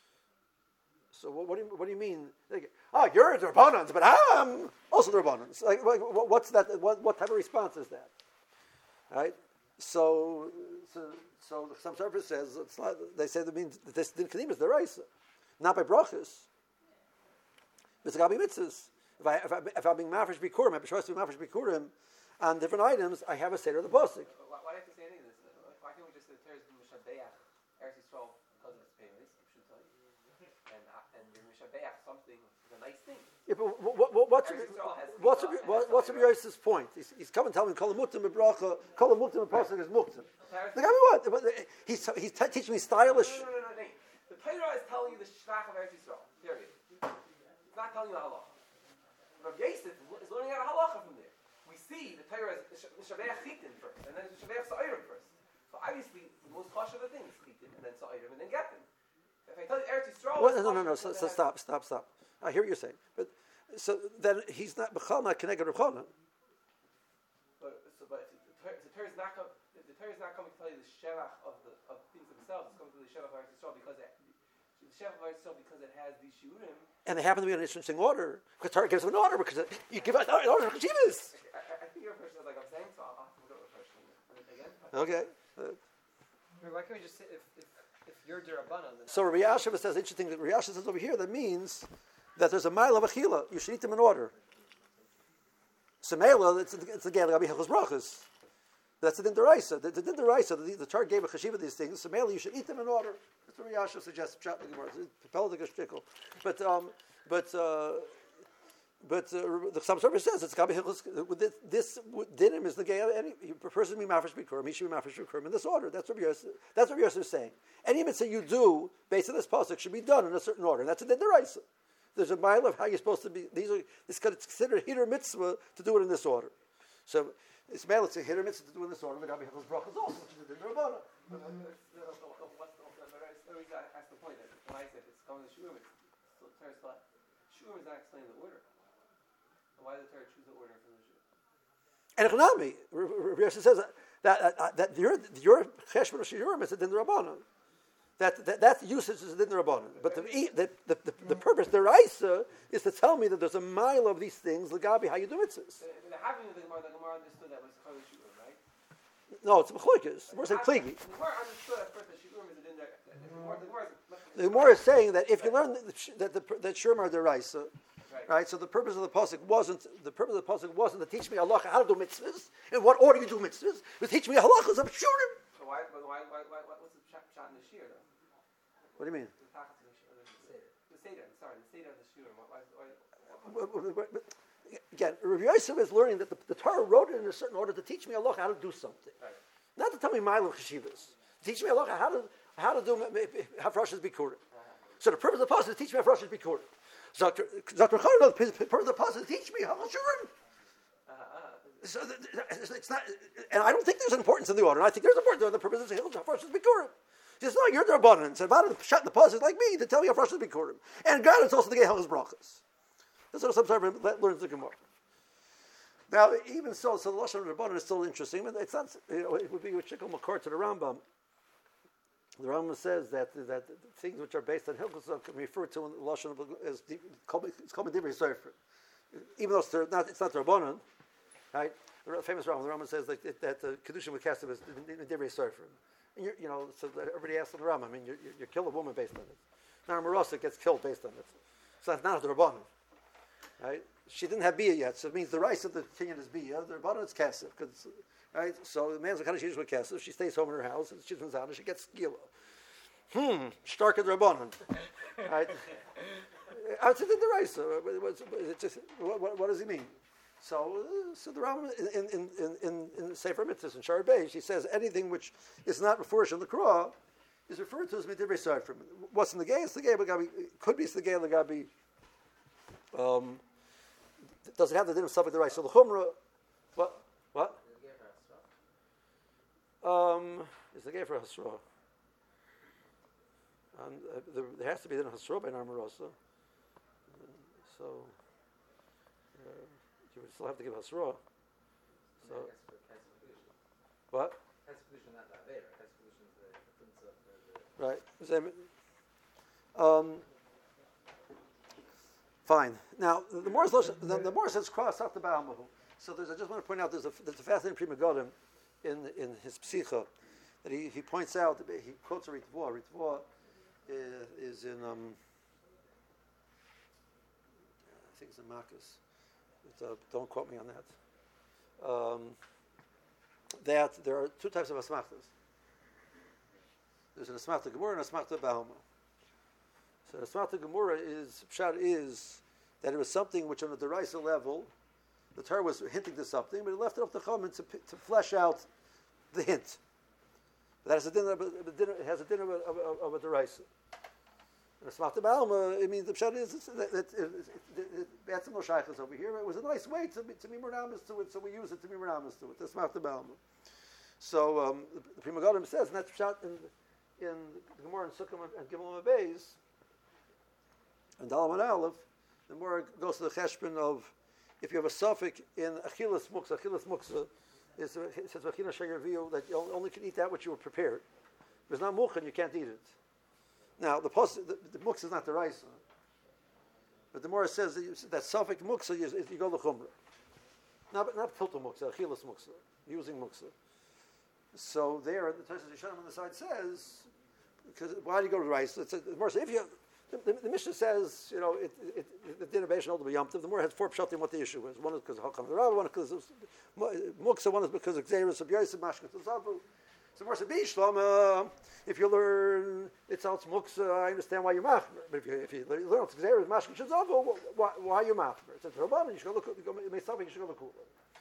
So what, what do you what do you mean? Like, oh, you're Rabbanans, but I'm also Rabbanans. Like, like, what's that? What, what type of response is that? Right? So, so, so some surface says it's not, they say that means that this din kadim is the raisa, not by brachas. It's got to be mitzvahs. If I if I if I'm being mafresh bikurim, I'm supposed to be mafresh bikurim on different items. I have a seder of the pasuk. Why, why do you have to say any of this? Why can't we just say the Torah is Mishabeach, Eretz Yisrael, because of its payments? And and you're Mishabeach something is a nice thing. Yeah, but what, what, what's what's what's what's Rabbi Yosef's point? He's, he's coming telling me kol mutim bracha, kol mutim pasuk is muktim. The guy what? He's he's t- teaching me stylish. No, no, no, no, no. The Torah is telling you the shvach of Eretz Yisrael. Period. It's not telling you the halacha. Rabbi Yosef is learning out a halacha from there. We see the Torah is Shaveh Chitin first, and then Shaveh Sa'irim first. So obviously, the most harsh of the thing is Chitin, and then Sa'irim, and then Getin. If I tell you Eretz Yisrael... Well, no, no, no, so, so stop, stop, stop. I hear what you're saying. But, so then he's not, B'chal not connected to Reb Chana. But, so, but the Torah is not coming... The Torah is not coming to tell you the shevach of the of things themselves. It's coming to the shevach of Eretz Yisrael because it, the shevach of Eretz Yisrael because it has these shiurim. And they happen to be in an interesting order because Torah gives them an order because it, you give out an order for Chivas. I, I think your question is like I'm saying, so I'll have to look at the question again. Okay. Uh, Why can't we just say if if, if you're Durabanan? so Rabbi Yashiv says interesting that Rabbi Yashiv says over here that means that there's a mile of achila. You should eat them in order. Semela, it's it's again Rabbi Hilchos Brachos. That's the din deraisa. The, the din deraisa, the, the Torah gave a chashiva these things. So mainly you should eat them in order. That's what Rabbi Yashiv suggests. Pshat the Gemara. It's a shtickle. But um, but uh, but uh, the Chassam Sofer says it's gabi hilchos. This, this dinim is the gay. Any person be mafresh bikurim. He should be mafresh bikurim in this order. That's what Rabbi Yosef. That's what Rabbi Yosef is saying. Any mitzvah you do based on this pasuk should be done in a certain order. That's a din deraisa. There's a mile of how you're supposed to be. These are this is considered hitter mitzvah to do it in this order. So. It's male, it's a hitter mitzvah to do in this order. The Gabi Hilchos Brachos also, which is the Rabbanah. What's the reason I asked the point that when I said it's coming to Shurim, it's the Torah's thought. Shurim is not explaining the order. And why did the Torah choose the order from the Shurim? And Echanami, Rabbi Yosef says that, that, uh, that your, your Cheshbon of Shurim is a din Rabbanah. That, that, that usage is a din Rabbanah. But the, the, the, the, the purpose, the Raisa, is to tell me that there's a mile of these things, Lagabi, how you do mitzvahs. The having of the Gemara, the Gemara understood that was Chol Shurim, right? No, it's Mechloikis. We're saying Kligi. The Gemara understood at first that Shurim is a din there. The Gemara is saying that if you learn that that the that Shurim are the Raisa, right. right? So the purpose of the pasuk wasn't the purpose of the pasuk wasn't to teach me halacha how to do mitzvahs in what order you do mitzvahs. It was teach me halachas of Shurim. So why, why, why, why, what's the shot in the Shir though? What do you mean? The Seder, sorry, the Seder of the Shurim. Why, why, Again, Rabbi Yosef is learning that the, the Torah wrote it in a certain order to teach me halacha how to do something, right. Not to tell me mile of cheshivas. Teach me halacha how to how to do hafrashas bikurim. Uh-huh. So the purpose of the pasuk is to teach me hafrashas bikurim. Doctor Doctor Chana, the purpose of the pasuk is to teach me halachas shurim. So the, it's not, and I don't think there's importance in the order. I think there's importance in the purpose of hafrashas bikurim. Just no, you're the Rabbanan. So about to shut the pasuk like me to tell me hafrashas bikurim, and God is also the gay halachas brachas. That's what some sort of learns the Gemara. Now, even so, so the Lashon of the Rabbanan is still interesting. But it's not, you know, it would be a shikol makor to the Rambam. The Rambam says that that things which are based on Hilchos can be referred to in the Lashon as it's called Divrei Sefer, even though it's not it's not the Rabbanan, right? The famous Rambam, the Rambam says that that the kedushin with Kesef is Divrei Sefer. And you know, so everybody asks the Rambam. I mean, you you kill a woman based on it. Now, Marasa gets killed based on it. So that's not the Rabbanan. Right? She didn't have bia yet, so it means the rice of the kinyan is bia. The rabbanon is kasef, because right. So the man's a kind of with kasef. She stays home in her house, and she comes out and she gets gila. Hmm, stark the rabbanon. Right? Outside the rice. What, what, what does he mean? So, uh, so the Rambam in in in in, in Sefer Mitzvahs in Shar Beis, he says anything which is not referred in the Korah is referred to as midivrei sefer. What's in the gay? It's the gay. Could be it's the gay. Lagabi. Um. Does it have the din of sabbath the right? So the chumrah, what? What? Um, is the gay for hasra? And uh, there, there has to be din of hasra by Narmarosa. So uh, you would still have to give hasra. So what? Right. Um. Fine. Now, the more the, the more says cross out the Ba'amahu. So there's, I just want to point out there's a, there's a fascinating Pri Megadim in in his Psicha that he, he points out, he quotes a Ritva. Ritva is, is in, um, I think it's in Makkas. Uh, don't quote me on that. Um, that there are two types of Asmachtas. There's an Asmachta Gemara and an Asmachta Ba'ama. So the Asmachta Gemara is, Pshat is that it was something which on a derisa level, the Torah was hinting to something, but it left it up to Chachamim to, to flesh out the hint. That has a dinner, it has a dinner of a, of a, of a derisa. And Smat the Balma, it means the pshat is that that's no shaykhs over here. It was a nice way to be to be meramis to it, so we use it to be meramis to it. That's Smat the Balma. So um, the, the Pri Megadim says, and that's pshat in in the Gemara and Sukkah and Gimel Beis and Dalam and Aleph. The more goes to the cheshbon of if you have a suffix in achilas muksa, achilas muksa is it says v'achina shayirviu that you only can eat that which you were prepared. If it's not mukhan, you can't eat it. Now the post, the, the muksa is not the rice, but the more it says that, you, that suffix muksa you, you go to chumrah. Not not filter muksa, achilas muksa, using muksa. So there, the Tosfos Yishanim on the side says, because why do you go to the rice? It's a, the more if you The, the, the Mishnah says, you know, it, it, it, the din of Beis Shalom Yom Tov. The more has four pshatim what the issue is. One is because of Hakam Rav, one is because of Muksa, one is because of Xeris of Yosef Mashkat Zavu. So the more says Beis Shalom, uh, if you learn it's out Muksa, I understand why you're machmer. But if you if you learn it's Xeris Mashkat Zavu, why why are you machmer? It's a Rabban. You should go look. You may something. You should go look.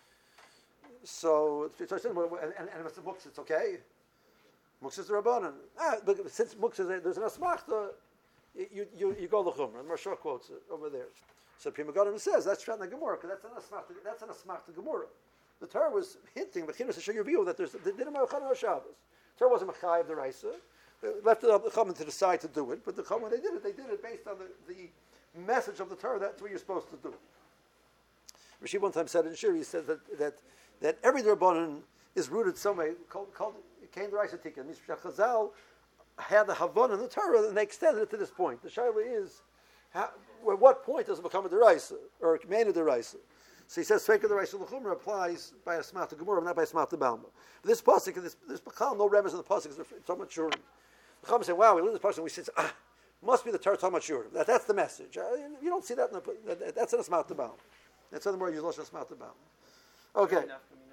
So it's and and and if it's Muksa, it's okay. Muksa is the Rabbanan. Ah, but since Muksa there's an asmachta. You, you, you go the chumrah. The Maharsha quotes it over there. So Pri Megadim says that's Shat Gemara because that's an asmach. That's an asmach to Gemara. The Torah was hinting, but Chinuch show your view that there's the din of Ma'achan Shabbos. The Torah wasn't Machai of the Raisa. They left it up the Chachamim to decide to do it, but the Chachamim when they did it, they did it based on the, the message of the Torah. That's what you're supposed to do. Rashi one time said in Shir, he said that that that every Rabbanan is rooted some way called called came the Raisa Tikkun. Means Chazal had the Havon in the Torah, and they extended it to this point. The shaila is, how, at what point does it become a deraisa or a command of deraisa? So he says, "Sveika deraisa l'chumra" applies by a smata gemura, not by a smata balma. This pasuk, this this pakal, no remez in the pasuk is talking about shurim. The Chachamim say, "Wow, we look at this pasuk, and we say, ah, must be the Torah talking about shurim." That, that's the message. Uh, you don't see that. In the, that that's in a smata balma. That's in the more you use lashon smata balma. Okay.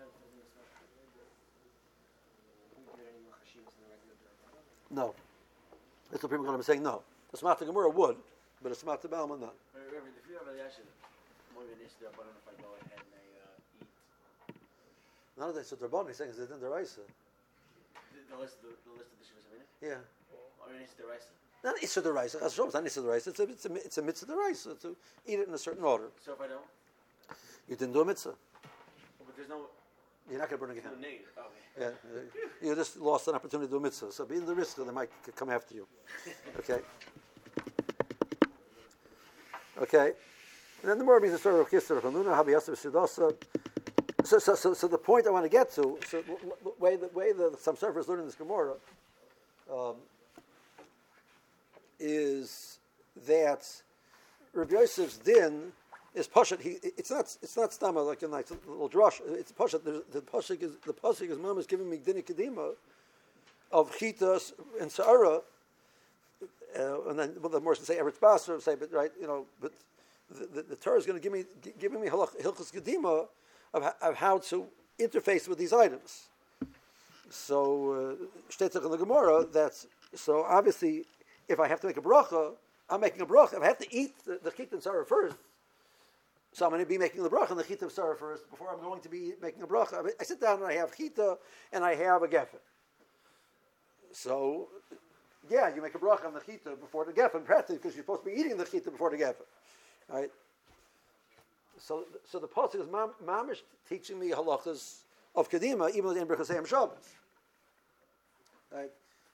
No. That's what people are going to be saying no. The Smata Gemara would, but the Smata Balma not. If you have a reaction, more than this, if I go ahead and I uh, eat. None of that. So Rabban, he's saying is it in the Raisa? The, the list, the, the list of the Shivas Aminah? Yeah. Or it's the Raisa? Not Issa the Raisa. It's not Issa the Raisa. It's a, it's a, it's a mitzvah the Raisa to eat it in a certain order. So if I don't? You didn't do a mitzvah. But there's no... You're not going to burn again. No negative. Okay. Yeah, you just lost an opportunity to do a mitzvah. So be in the risk that they might come after you. Okay. Okay. And then the more means the story of Kisar Chanuna, Habi Yasser Sidasa. So, so, so, so the point I want to get to, so the way the way the some surfers learn in this Gemara, um, is that Rabbi Yosef's din is pashat. He it's not it's not stama like a nice little drush. It's pashat. The, the pasuk is the pasuk is mom is giving me din kedima of chitas and sa'ara, uh, and then well, the more to say eretz basar say, but right, you know, but the, the, the Torah is going to give me giving me hilchos kedima of, of how to interface with these items. So steht in the Gemara that's so obviously if I have to make a bracha, I'm making a bracha. If I have to eat the, the chit and sa'ara first. So I'm going to be making the bracha and the chita of Sarah first before I'm going to be making a bracha. I, mean, I sit down and I have chita and I have a geffen. So, yeah, you make a bracha on the chita before the geffen, practically because you're supposed to be eating the chita before the geffen, right? So, so the pasuk is mam, mamish teaching me halachas of kedima, even though in Birchas Shabbos, right?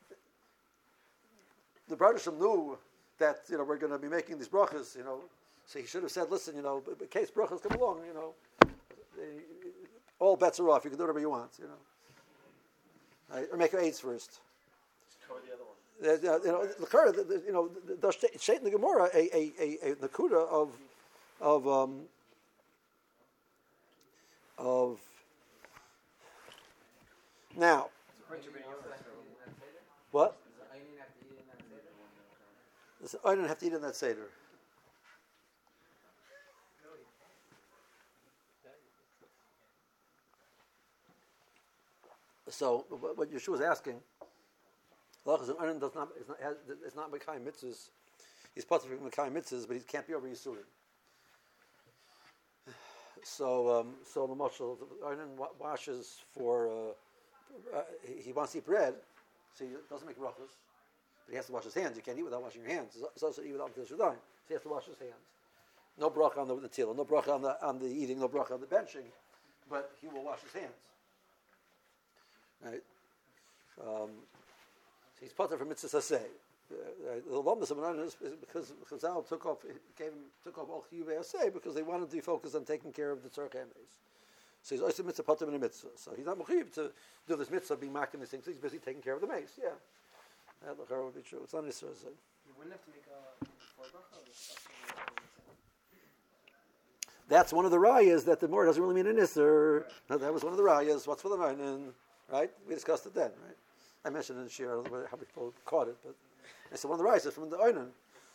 The brothers knew that you know we're going to be making these brachas, you know. So he should have said, listen, you know, in case brachas come along, you know, they, all bets are off. You can do whatever you want, you know. Right? Or make your aids first. Just cover the other one. Uh, you know, the, the, you know, the state in the Gemara a a a, a nakuda of of um of now. What? I didn't have to eat in that seder. So what Yeshua is asking, Lachas and Arnon does not is not has, is not Mekayim mitzvahs. He's part of Mekayim mitzvahs, but he can't be over Yisurim. So um, so the Moshe Arnon washes for uh, uh, he wants to eat bread, so he doesn't make brachos. but he has to wash his hands. You can't eat without washing your hands. It's also eat without Netilas Yadayim. So he has to wash his hands. No bracha on the Netilah, no bracha on the on the eating, no bracha on the benching, but he will wash his hands. Right? Um, so he's potter from mitzvah saseh. Uh, the lumdus of an is because Chazal took off, gave him took off all chiyuvei aseh because they wanted to be focused on taking care of the tzarech emes. So he's also mitzvah potter in a mitzvah. So he's not mechiv to do this mitzvah, being making these things. He's busy taking care of the mace. Yeah, that would be true. It's not Israel. You wouldn't have to make a four bracha. That's one of the rayas that the Mor doesn't really mean an Isser. No, that was one of the rayas. What's for the Nainan? Right? We discussed it then, right? I mentioned it in Shir, I don't know how people caught it, but I said one of the rayas is from the Oinan.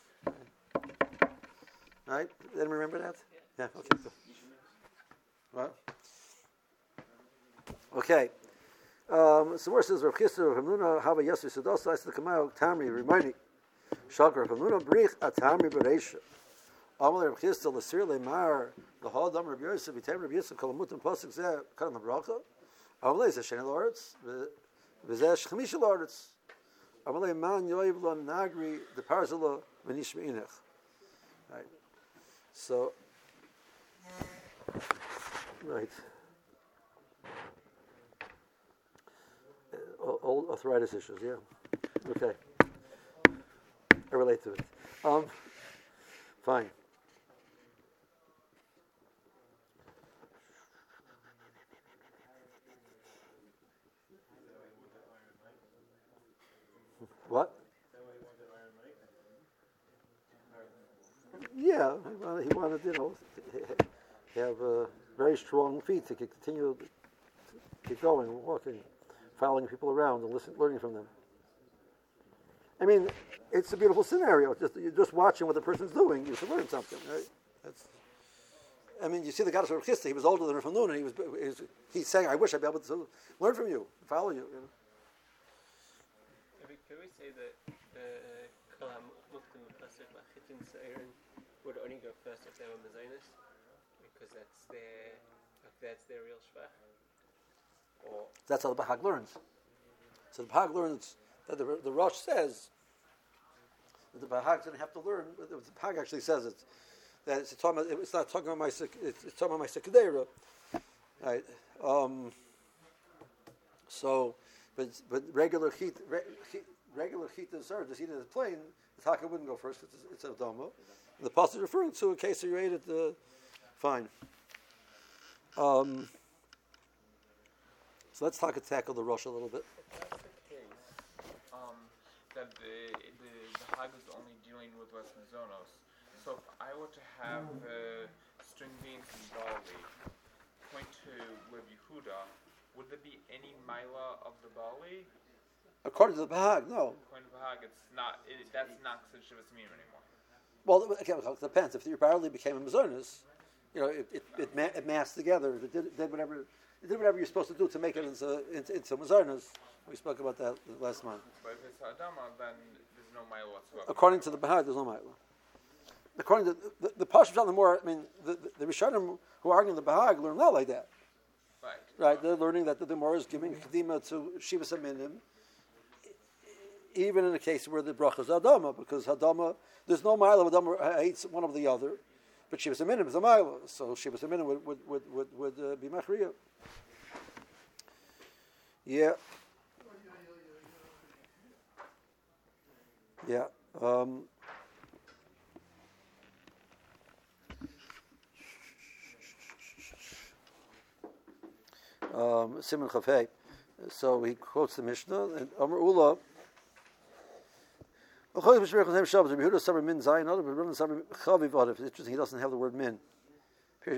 Right? Anyone remember that? Yeah, okay. Good. Right? Okay. Um, so where says Rav Chisda, Rav Hamnuna, Hava Yasser Sedosa, I said, Kamau, Tamri, Rimoni, Shakar, Rav Hamnuna, Brich, Atamri, Bereisha. Amal Rav Chisda, Lasir, Lemar, the Hall Dam Rav Yosef, Vitem Rav Yosef, Kalamutim, Pasuk, Zeh, Karam Bracha. Amal is a Sheni Lords, Vizesh, Chamisha Lords. Amal Man, Yoiv, Lon, Nagri, the Parzala, Venish Meinech. Right. So, right. Old arthritis issues, yeah. Okay. I relate to it. Um, fine. What? Yeah, he wanted, he wanted you know, have uh, very strong feet to continue to keep going, walking, following people around and listening, learning from them. I mean, it's a beautiful scenario. Just you're just watching what the person's doing. You should learn something, right? That's. I mean, you see the Gadol Rav Chisda. He was older than Rav Hamnuna. He was, he was. He's saying, "I wish I'd be able to learn from you, follow you." You know. Can we say that the Kol HaMuktim Pasuk Lachitin Seirin would only go first if they were Mazonis, because that's their that's their real shvach? Or that's how the Bahag learns. So the Bahag learns that the the Rosh says that the Bahag didn't have to learn. The Bahag actually says it that it's talking about, it's not talking about my it's, it's talking about my sekadera, right? Um, so, but but regular heat. Re, heat regular heat is served. The heat of the plane, the taka wouldn't go first because it's, it's a domo. The pasuk is referring to a case where you ate it. Uh, fine. Um, so let's talk and tackle the Rosh a little bit. If that's the case, um, that the, the the Hag is only dealing with West Mazonos. So if I were to have uh, string beans and barley, point to Rabbi Yehuda, would there be any mila of the barley? According to the Bahag, no. According to the Bahag, it's not. It, that's not Chesed Shivas Miyim anymore. Well, again, it depends. If your barley became a mazonis, you know, it it, it, ma- it massed together. It did, it did whatever it did whatever you're supposed to do to make it into into, into mazonis. We spoke about that last month. But if it's Adama, then there's no mila whatsoever. According to the Bahag, there's no mila. According to the the Pashas on the more, I mean, the the, the Rishonim who are arguing the Bahag learn not like that. Right. Right. They're learning that the Gemara is giving kedima to Shivas Aminim, even in the case where the bracha is Adama, because Adama, there's no mila of Adama hates one of the other, but Shivas Aminim is a mila, so Shivas Aminim would would would would, would uh, be machriya. Yeah. Yeah. Um, um, Simon Chafei. So he quotes the Mishnah and Amr Ula. It's interesting, he doesn't have the word min. But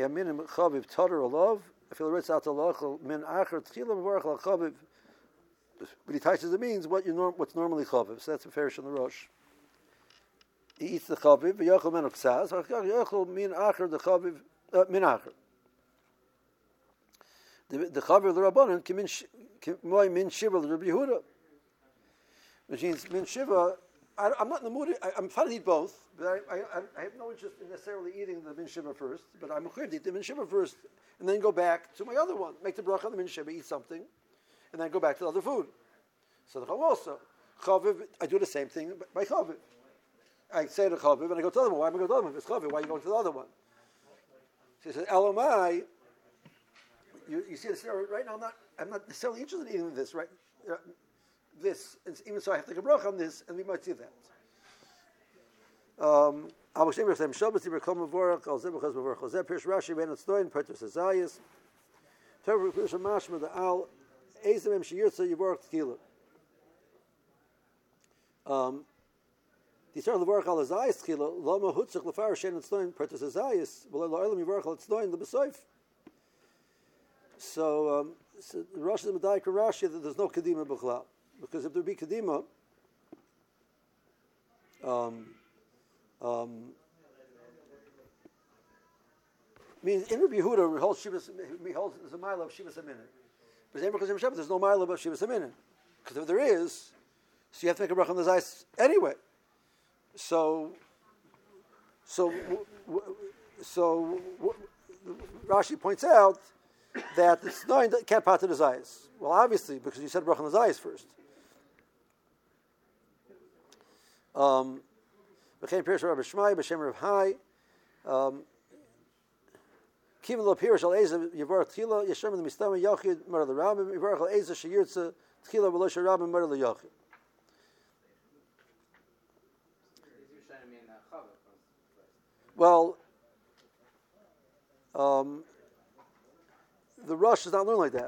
he touches it means what you norm, what's normally chaviv. So that's a farish on the Rosh. He eats the chaviv, v'yachol men oksaz, v'yachol min acher the chaviv min acher. The the chaviv of the Rabbanan k'moy min shiva the Rabbi Yehuda, which means min shiva. I, I'm not in the mood. I, I'm fine to eat both, but I, I, I have no interest in necessarily eating the min shiva first. But I'm going to eat the min shiva first, and then go back to my other one. Make the bracha on the min shiva, eat something, and then go back to the other food. So the chav also chaviv, I do the same thing by chaviv. I say the chaviv and I go to the other one. Why am I going to the other one? If it's chaviv, why are you going to the other one? So he says, Elamai, you, you see this right now, I'm not, I'm not necessarily interested in eating this, right? Uh, this, and even so I have to take a bracha on this, and we might see that. Um, I was able to say, Shabbos, Dibur Kol Mavorach, Al Zebach Az Mavorach, Al Zeb, Pirsh Rashi, Ben Atzdoin, Pertus Azayas, Terver Pirsh Mashma, the Al, Ezem Em Shiyirtza, Yivorach Tequila. Um, the Yisrael Levorach Al Azayas Tequila, Lama Hutzach Lefar Shen Atzdoin, Pertus Azayas, V'lo Elam Yivorach Al Atzdoin, the Besoif. So, um, so Rashi is Medayik Rashi that there's no Kedima B'chlal. Because if there be Kedima, um, Um, means in Rabbi Yehuda we hold Shivas, we hold there's a mile of Shivas a minute. But there's no mile of Shivas a minute. Because if there is, so you have to make a bracha on the zayis anyway. So, so, so, Rashi points out that it's not can't part of the zayis. Well, obviously, because you said bracha on the zayis first. Um, Became Pirish Rabbi Shmai, B'Shem Rav Hai. Kivin Lo Pirish Al Eza Yivar Tchila Yeshem the Mistama Yachid Mara the Rabbim Yivar Al Eza Shiyirtza Tchila V'Lo Rabbim Mara the Yachid. Well, um, the Rush does not learn like that.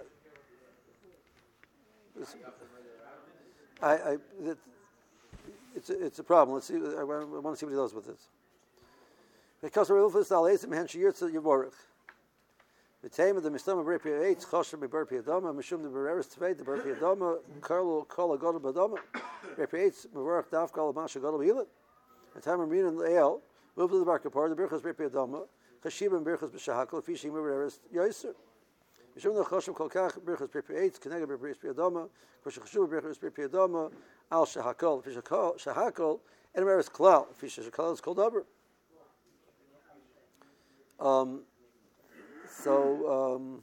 It's, I, I, it, It's a, it's a problem. Let's see. I want, I want to see what he does with this. Because we're looking at the Alezim and Shiyirtza Yivorach. The time of the Mishnah of Berpi Eitz Chosher Berpi Adama Mishum the Bereres Tvei the Berpi Adama Karlo Kol Agadol Badama Berpi Eitz Mevorach Daf Kol Masha Gadol Yilat. The time of Min and Leil move to the Barkapar the Berchas Berpi Adama Chashib and Berchas B'Shahakol Fishing Bereres Yoser. Mishum the Chosher Kol Kach Berchas Berpi Eitz Kenega Berpi Adama Kosh Chashuv Berchas Berpi Adama Al Shahakol, Fish Shahakol, and where is Klal? Fish Shahakol is called Abra. Um, so, um,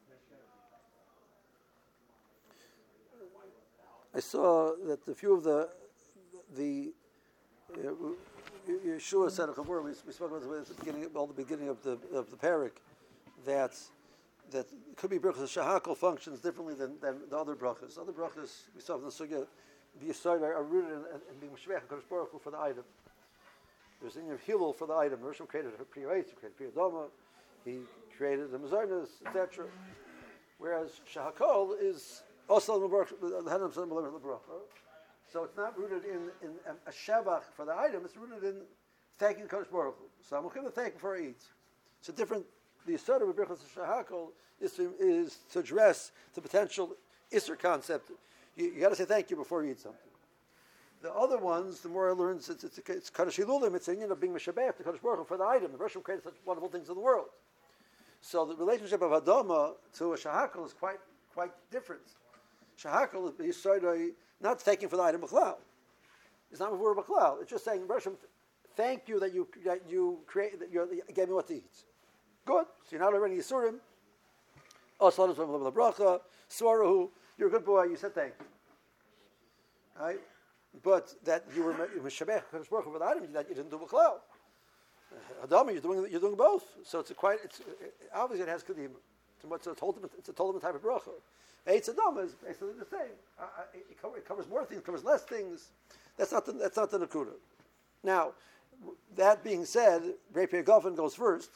I saw that a few of the, the, uh, Yeshua said, we, we spoke about this at the beginning, well, the beginning of the, of the parak, that, that could be brachas Shahakol functions differently than, than the other brachas. Other brachas, we saw from the Sugya, the Yisrael are rooted in, in being Meshvech and Kodesh Baruch Hu for the item. There's in your Hillel for the item. The Rishon created a Pri Eitz, he created Pri Adama, he created the Mazarnas, et cetera. Whereas Shahakol is also the Baruch the Hanam Salam Baruch. So it's not rooted in, in a Shavach for the item, it's rooted in thanking Kodesh Baruch Hu. So I'm going to thank him for it. It's a different, the Yisrael of Birchas Shahakol is to, is to address the potential Isser concept. You, you got to say thank you before you eat something. The other ones, the more I learn, it's it's it's Kaddish Hilulim. It's a union of being Meshabeh to Kaddish Baruch Hu for the item. The Russian created such wonderful things in the world. So the relationship of Adama to a Shahakal is quite quite different. Shahakal is Yisrael not thanking for the item B'chlal. It's not Mavur B'chlal. It's just saying, Russian, thank you that you that you create that you gave me what to eat. Good. So you're not already Yisurim. Asalamu alaykum bracha. Swarahu. You're a good boy. You said thank you. Right? But that you were Meshabech Kodesh Baruch Hu for the item that you didn't do B'chlal. Adama, you're doing you're doing both. So it's a quite. It's obviously it has kedim. It's a ultimate. It's a ultimate type of bracha. Eitz Adama is basically the same. Uh, it, it, covers, it covers more things. It covers less things. That's not the that's not the nakuda. Now, that being said, Rabbi Yegofen goes first.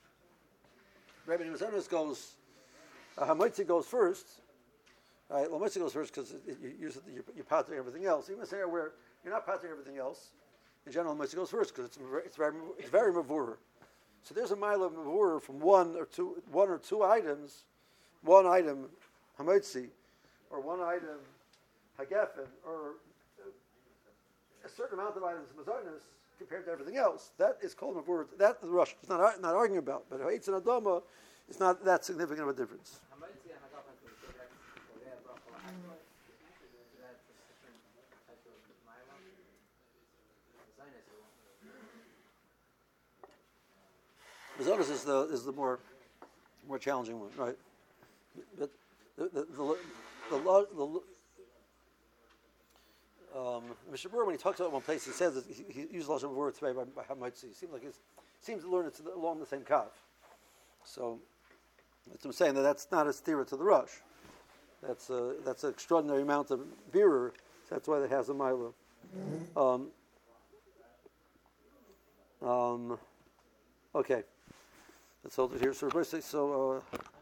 Rabbi Nimazonos goes. Uh, Hamoitzi goes first. All right, well, Hamoitzi goes first because you use it. You're, you're pattering everything else. Even say where you're not pattering everything else. In general, Hamoitzi goes first because it's it's very it's very mavur. So there's a mile of mavur from one or two one or two items, one item Hamoitzi, or one item Hagefen, or a certain amount of items Mazonis compared to everything else. That is called mavur. That the Rush is not not arguing about, but Eitz and Adama is not that significant of a difference. Mazonis is the is the more more challenging one, right? But the the the, the, the, the Um, Mishnah Berurah, when he talks about one place, he says that he, he used lashon word today by, by Hamaitzi. It seems like he seems to learn it to the, along the same kav. So that's what I'm saying. That that's not a stira to the rush. That's a, that's an extraordinary amount of birur. So that's why it has a mila. Um, um, okay, let's hold it here. So, so. Uh,